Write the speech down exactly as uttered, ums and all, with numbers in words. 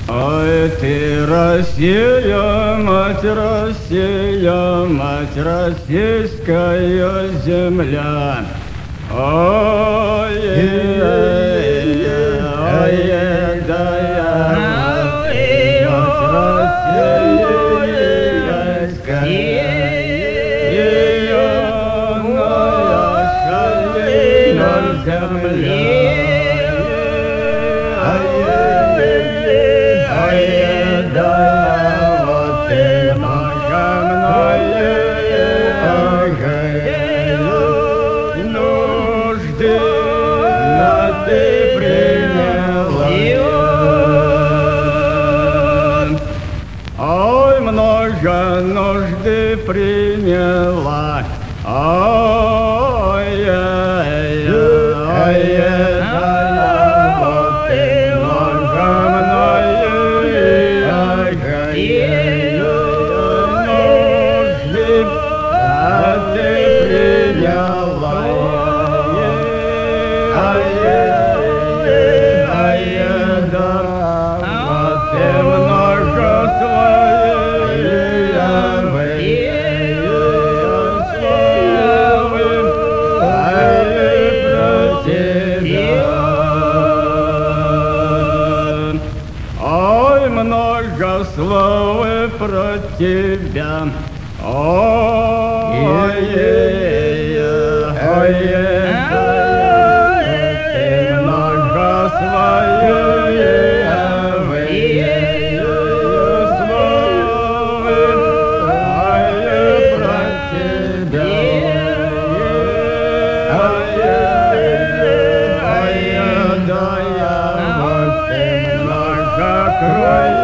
Ой, ты, Россия, мать Россия, мать российская земля. Ой, ой, ой, да я, мать российская, ее наша земля. Ой, много нужды приняла. Ой, ой, ой, много нужды, а ты приняла. Ой, много славы про тебя. Ой, ой, ой, много славы про тебя. Ой, да я вот много крови.